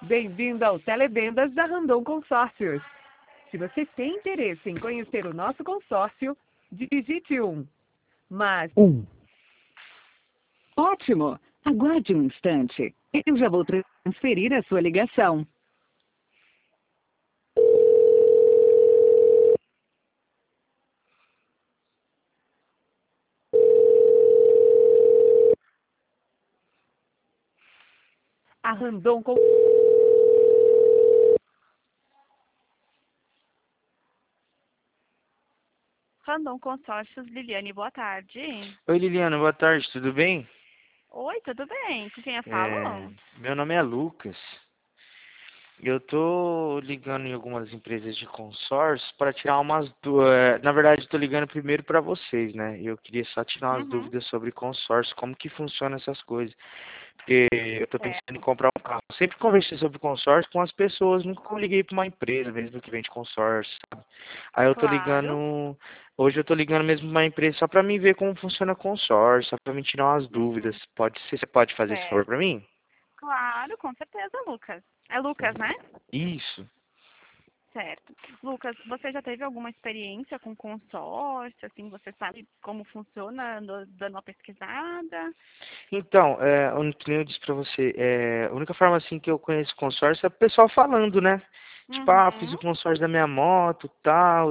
Bem-vindo ao Televendas da Randon Consórcios. Se você tem interesse em conhecer o nosso consórcio, digite 1. Mas... Ótimo! Aguarde um instante. Eu já vou transferir a sua ligação. A Randon Randon Consórcios, Liliane, boa tarde. Oi, Liliana, boa tarde, tudo bem? Oi, tudo bem? Com quem eu falo? Meu nome é Lucas. Eu tô ligando em algumas empresas de consórcio para tirar umas dúvidas. Na verdade, eu tô ligando primeiro para vocês, né? Eu queria só tirar umas Uhum. dúvidas sobre consórcio, como que funciona essas coisas. Porque eu tô pensando em comprar um carro. Sempre conversei sobre consórcio com as pessoas, nunca liguei para uma empresa mesmo que vende consórcio, sabe? Aí eu tô Claro. ligando, hoje eu tô ligando mesmo para uma empresa só para mim ver como funciona consórcio, só para me tirar umas dúvidas. Pode ser, você pode fazer esse favor Certo. para mim? Claro, com certeza, Lucas. É Lucas, né? Isso. Certo. Lucas, você já teve alguma experiência com consórcio? Assim, você sabe como funciona, andou dando uma pesquisada? Então, que nem eu disse pra você, a única forma assim que eu conheço consórcio é o pessoal falando, né? Tipo, fiz Uhum. o consórcio da minha moto, tal,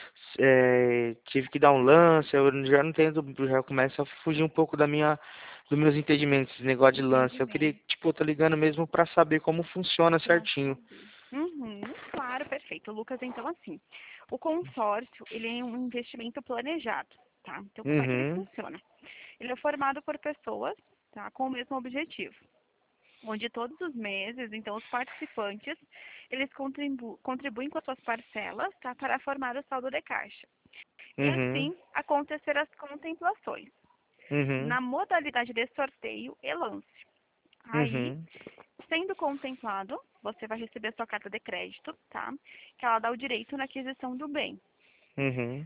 tive que dar um lance, eu já não tenho, já começa a fugir um pouco dos meus entendimentos, esse negócio de lance. Eu queria, Entendimento. tipo, eu tô ligando mesmo pra saber como funciona Pra certinho. saber. Uhum. Claro, perfeito. Lucas, então assim, o consórcio, ele é um investimento planejado, tá? Então, como é que ele Uhum, funciona? Ele é formado por pessoas, tá, com o mesmo objetivo, onde todos os meses, então, os participantes, eles contribuem com as suas parcelas, tá, para formar o saldo de caixa. E uhum, assim acontecer as contemplações, uhum, na modalidade de sorteio e lance. Aí, uhum, sendo contemplado, você vai receber sua carta de crédito, tá? Que ela dá o direito na aquisição do bem. uhum.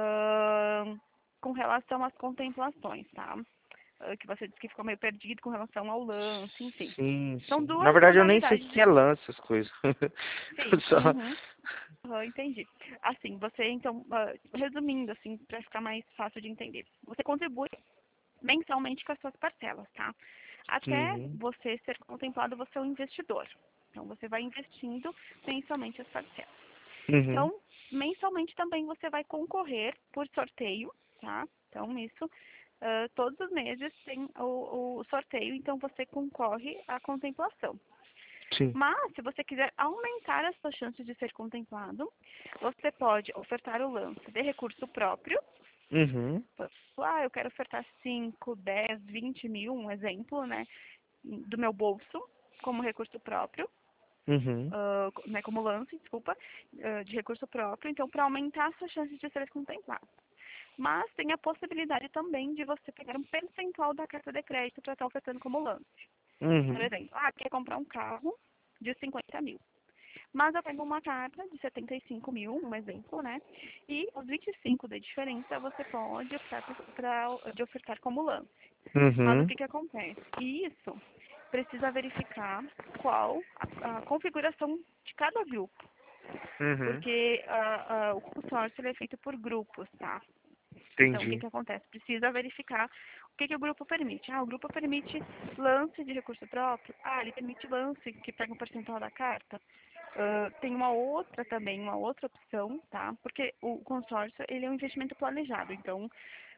Ahn, com relação às contemplações, tá? Que você disse que ficou meio perdido com relação ao lance, enfim. Sim, São sim. Na duas verdade, eu nem sei o modalidades que é lance, essas coisas. Sim. Só... Uhum. Entendi. Assim, você então, resumindo assim, para ficar mais fácil de entender, você contribui mensalmente com as suas parcelas, tá? Até Uhum, você ser contemplado, você é um investidor. Então, você vai investindo mensalmente as parcelas. uhum. Então, mensalmente também você vai concorrer por sorteio, tá? Então, isso, todos os meses tem o sorteio, então você concorre à contemplação. Sim. Mas, se você quiser aumentar as suas chances de ser contemplado, você pode ofertar o lance de recurso próprio. Uhum, Eu quero ofertar 5, 10, 20 mil, um exemplo, né, do meu bolso, como recurso próprio, uhum, né, como lance, desculpa, de recurso próprio, então, para aumentar as suas chances de ser contemplado. Mas tem a possibilidade também de você pegar um percentual da carta de crédito para estar ofertando como lance. Por uhum, exemplo, quer comprar um carro de 50 mil. Mas eu pego uma carta de 75 mil, um exemplo, né? E os 25 de diferença você pode optar de ofertar como lance. Mas o uhum, que acontece? E isso precisa verificar qual a configuração de cada grupo. uhum. Porque o consórcio ele é feito por grupos, tá? Então, o Entendi. que acontece? Precisa verificar o que o grupo permite. O grupo permite lance de recurso próprio. Ele permite lance que pega um percentual da carta. Tem uma outra também, uma outra opção, tá? Porque o consórcio, ele é um investimento planejado. Então,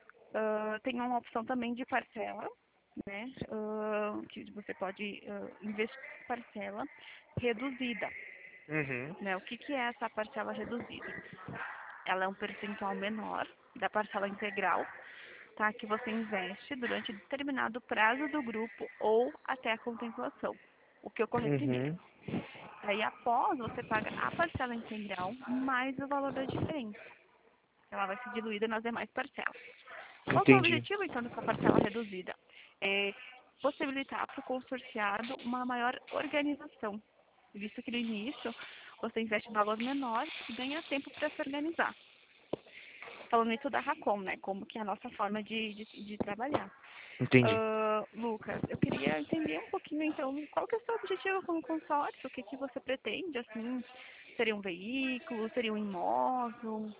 tem uma opção também de parcela, né? Que você pode investir em parcela reduzida, Uhum, né? O que é essa parcela reduzida? Ela é um percentual menor da parcela integral, tá? Que você investe durante determinado prazo do grupo ou até a contemplação, o que ocorrer primeiro. uhum. Aí, após, você paga a parcela integral mais o valor da diferença. Ela vai ser diluída nas demais parcelas. Qual que é o Entendi. objetivo, então, dessa parcela reduzida? É possibilitar para o consorciado uma maior organização, visto que no início você investe um valor menor e ganha tempo para se organizar. Falando isso da Racom, né? Como que é a nossa forma de trabalhar. Entendi. Lucas, eu queria entender um pouquinho, então, qual que é o seu objetivo como consórcio? O que que você pretende, assim? Seria um veículo? Seria um imóvel?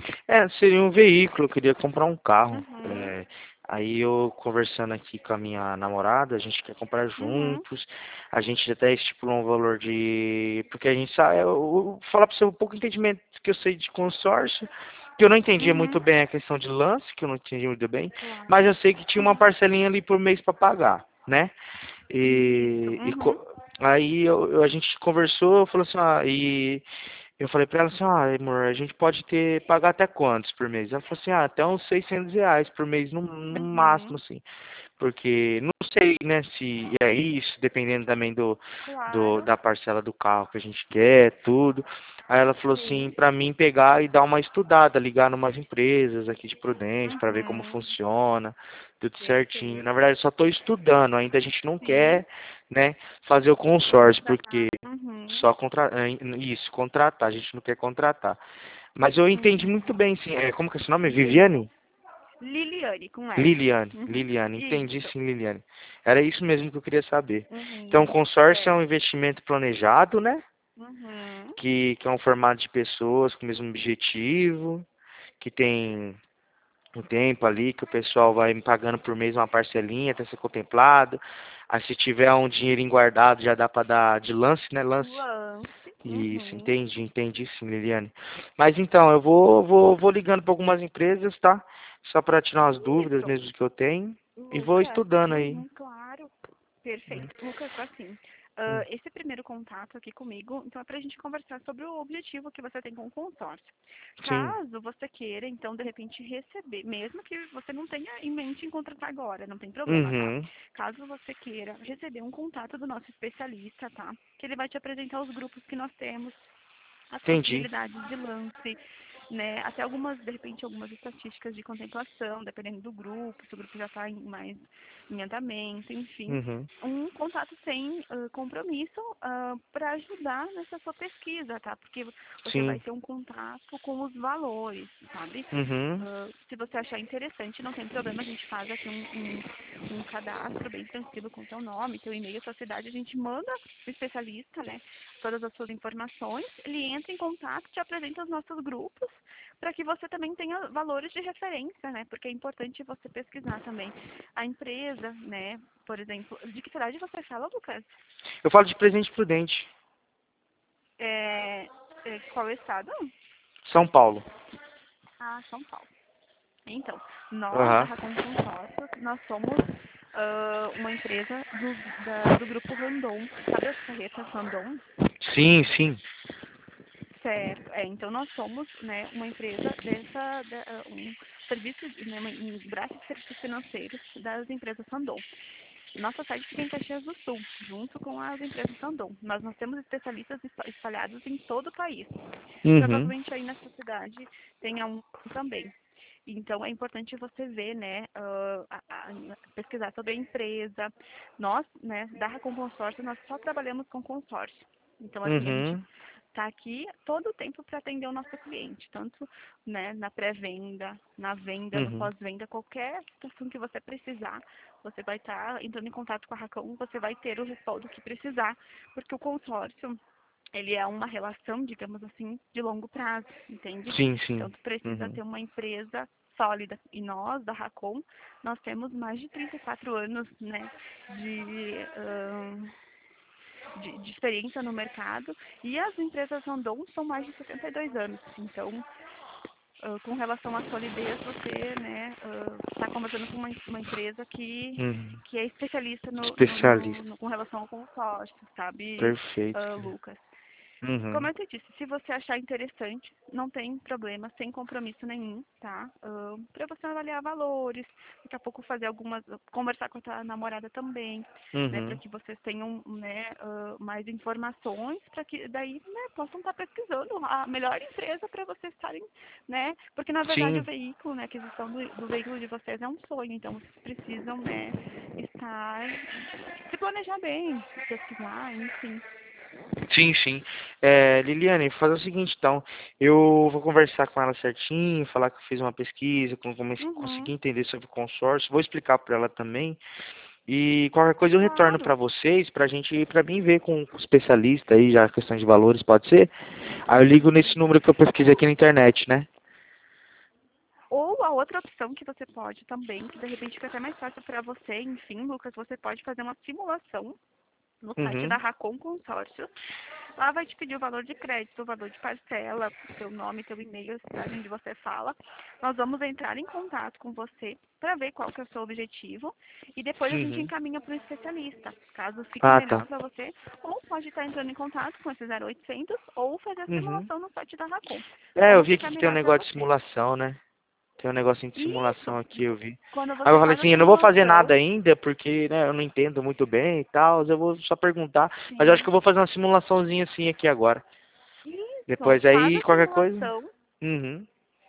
Seria um veículo, eu queria comprar um carro. Uhum, Aí eu conversando aqui com a minha namorada, a gente quer comprar uhum, juntos, a gente até estipulou um valor de. Porque a gente sabe, eu vou falar para você um pouco do entendimento que eu sei de consórcio, que eu não entendia muito uhum, bem a questão de lance, que eu não entendia muito bem, claro. mas eu sei que tinha uma Uhum, parcelinha ali por mês para pagar, né? isso, E, e uhum, co- aí a gente conversou, falou assim, e eu falei pra ela assim, amor, a gente pode pagar até quantos por mês? Ela falou assim, até uns R$ 600 por mês, no máximo, uhum, assim. Porque não sei, né, se é isso, dependendo também claro, da parcela do carro que a gente quer, tudo. Aí ela falou assim, sim, pra mim pegar e dar uma estudada, ligar numas empresas aqui de Prudente, pra ver como uhum, funciona, tudo certinho. Na perfeito, verdade, eu só tô estudando, ainda a gente não sim, quer, né, fazer o consórcio, entrar, porque uhum, só isso, contratar, a gente não quer contratar. Mas eu entendi uhum. muito bem, sim. Como que é esse nome? Viviane? Liliane, com S. Liliane, Uhum, Liliane, entendi isso, sim, Liliane. Era isso mesmo que eu queria saber. Então, o uhum, consórcio é um certo, investimento planejado, né? uhum, Que é um formato de pessoas com o mesmo objetivo, que tem um tempo ali que o pessoal vai me pagando por mês uma parcelinha até ser contemplado. Aí se tiver um dinheirinho guardado, já dá para dar de lance, né? Lance. lance, Isso, uhum, entendi sim, Liliane. Mas então, eu vou ligando para algumas empresas, tá? Só para tirar umas dúvidas isso. mesmo que eu tenho. E vou Lucas, estudando aí. uhum, claro, perfeito. Lucas, assim, Hum, esse primeiro contato aqui comigo, então é para a gente conversar sobre o objetivo que você tem com o consórcio. Sim. Caso você queira, então, de repente, receber, mesmo que você não tenha em mente em contratar agora, não tem problema, tá? Uhum. Caso você queira receber um contato do nosso especialista, tá? Que ele vai te apresentar os grupos que nós temos, as Entendi. possibilidades de lance, né? Até algumas, de repente, algumas estatísticas de contemplação, dependendo do grupo, se o grupo já está mais em andamento, enfim. Uhum. Um contato sem compromisso para ajudar nessa sua pesquisa, tá? Porque você vai Sim. ter um contato com os valores, sabe? Uhum. Se você achar interessante, não tem problema, a gente faz aqui um cadastro bem tranquilo com seu nome, seu e-mail, sua cidade, a gente manda o especialista, né? Todas as suas informações, ele entra em contato, te apresenta os nossos grupos, para que você também tenha valores de referência, né? Porque é importante você pesquisar também a empresa, né? Por exemplo, de que cidade você fala, Lucas? Eu falo de presente prudente. É, qual estado? São Paulo. Ah, São Paulo. Então, nós da Aham. Racon Consórcios, nós somos uma empresa do grupo Randon. Sabe as carretas Randon? Sim, sim. Certo. Então nós somos, né, uma empresa um serviço, né, um braço de serviços financeiros das empresas Randon. Nossa sede fica em Caxias do Sul, junto com as empresas Randon. Mas nós temos especialistas espalhados em todo o país. Uhum. Provavelmente aí na sua cidade tenha um também. Então é importante você ver, né, pesquisar sobre a empresa. Nós, né, da Racon Consórcio, nós só trabalhamos com consórcio. Então, assim, a gente Uhum. está aqui todo o tempo para atender o nosso cliente, tanto, né, na pré-venda, na venda, no Uhum. pós-venda, qualquer situação que você precisar, você vai estar entrando em contato com a Racon, você vai ter o respaldo que precisar, porque o consórcio ele é uma relação, digamos assim, de longo prazo, entende? Sim, Então, sim. tu precisa Uhum. ter uma empresa sólida. E nós, da Racon, nós temos mais de 34 anos, né, de, de experiência no mercado. E as empresas Randon são mais de 72 anos. Então, com relação à solidez, você, né, está conversando com uma empresa Uhum. que é especialista Especialista. com relação ao consórcio, sabe, Perfeito. Lucas? Como Uhum. eu te disse, se você achar interessante, não tem problema, sem compromisso nenhum, tá? Para você avaliar valores, daqui a pouco fazer algumas, conversar com a tua namorada também, né? Para Uhum. que vocês tenham, né, mais informações, para que daí, né, possam estar pesquisando a melhor empresa para vocês estarem, né? Porque na verdade o Sim. veículo, né, a aquisição do veículo de vocês é um sonho, então vocês precisam, né, estar, se planejar bem, pesquisar, enfim. Sim, sim. Liliane, fazer o seguinte, então, eu vou conversar com ela certinho, falar que eu fiz uma pesquisa, que eu consegui Uhum, entender sobre o consórcio, vou explicar para ela também, e qualquer coisa eu retorno claro. para vocês, para mim ver com o especialista aí, já a questão de valores, pode ser? Aí eu ligo nesse número que eu pesquisei aqui na internet, né? Ou a outra opção que você pode também, que de repente fica até mais fácil para você, enfim, Lucas, você pode fazer uma simulação no site da Uhum. Racon Consórcios. Lá vai te pedir o valor de crédito, o valor de parcela, seu nome, seu e-mail, a cidade onde você fala. Nós vamos entrar em contato com você para ver qual que é o seu objetivo e depois a gente Uhum. encaminha para o especialista, caso fique Ah, melhor tá. para você, ou pode estar entrando em contato com esse 0800 ou fazer a Uhum. simulação no site da Racon. Eu Como vi ficar aqui que tem um melhor para negócio de você. simulação, né? Tem um negocinho de Isso, simulação aqui, eu vi. quando Aí eu você falei faz a assim, eu não vou fazer nada simulação, ainda, porque, né, eu não entendo muito bem e tal, eu vou só perguntar, mas eu acho que sim, eu vou fazer uma simulaçãozinha assim aqui agora. isso, Depois faz aí, a qualquer coisa. simulação. Uhum.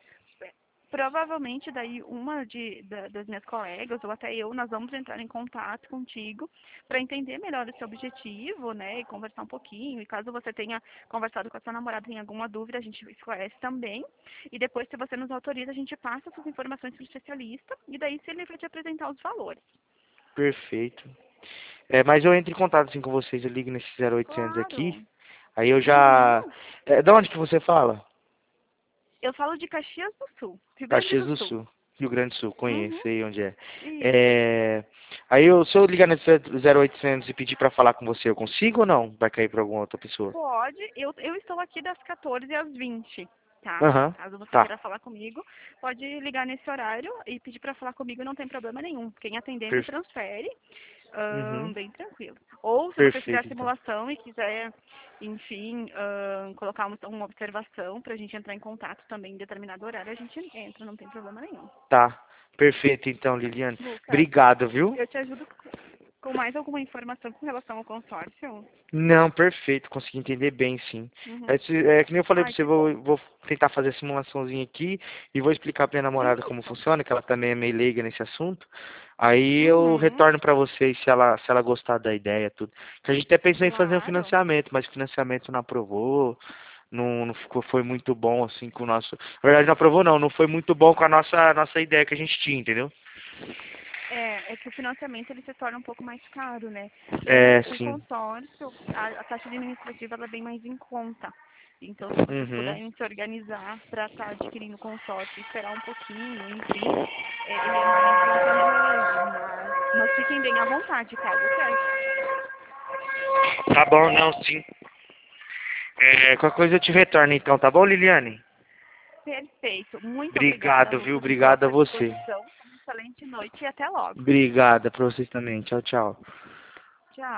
Provavelmente daí uma das minhas colegas ou até eu, nós vamos entrar em contato contigo para entender melhor o seu objetivo, né, e conversar um pouquinho. E caso você tenha conversado com a sua namorada em alguma dúvida, a gente esclarece também. E depois, se você nos autoriza, a gente passa essas informações para o especialista e daí se ele vai te apresentar os valores. Perfeito. Mas eu entro em contato assim com vocês, eu ligo nesse 0800 aqui, Claro. aí eu já... Uhum. Da onde que você fala? Eu falo de Caxias do Sul, Rio Grande Caxias do do Sul. Sul, Rio Grande do Sul, conheço, Uhum. sei onde é. Isso. É, Aí se eu ligar nesse 0800 e pedir pra falar com você, eu consigo ou não? Vai cair pra alguma outra pessoa? Pode, eu estou aqui das 14 às 20, tá? Aham, Caso você tá, queira falar comigo, pode ligar nesse horário e pedir para falar comigo, não tem problema nenhum. Quem atender me per... transfere, uhum. bem tranquilo. Ou se você fizer a Perfeito, então. simulação e quiser, enfim, colocar uma observação para a gente entrar em contato também em determinado horário, a gente entra, não tem problema nenhum. Tá, perfeito, então, Liliane. Lucas, Obrigado, viu? eu te ajudo com mais alguma informação com relação ao consórcio? Não, perfeito, consegui entender bem, sim. Uhum. Que nem eu falei pra Ai, você, que bom. vou tentar fazer a simulaçãozinha aqui e vou explicar pra minha namorada como Isso. funciona, que ela também é meio leiga nesse assunto. Aí eu Uhum. retorno pra vocês se ela gostar da ideia, tudo. Que a gente até pensou em fazer um Claro. financiamento, mas o financiamento não aprovou, não ficou, foi muito bom assim com o nosso. Na verdade não aprovou não foi muito bom com a nossa ideia que a gente tinha, entendeu? É que o financiamento ele se torna um pouco mais caro, né? Com o Sim. consórcio, a taxa administrativa ela é bem mais em conta. Então, se vocês Uhum. puderem se organizar para estar adquirindo o consórcio e esperar um pouquinho, enfim, ele é mais vantajoso, mas fiquem bem à vontade, caso quer. Tá bom, não, sim. Qualquer coisa eu te retorno então, tá bom, Liliane? Perfeito. Muito obrigada, Obrigado, viu? Lucas. Estou à Obrigado a sua você. disposição. Uma excelente noite e até logo. Obrigada pra vocês também. Tchau, tchau.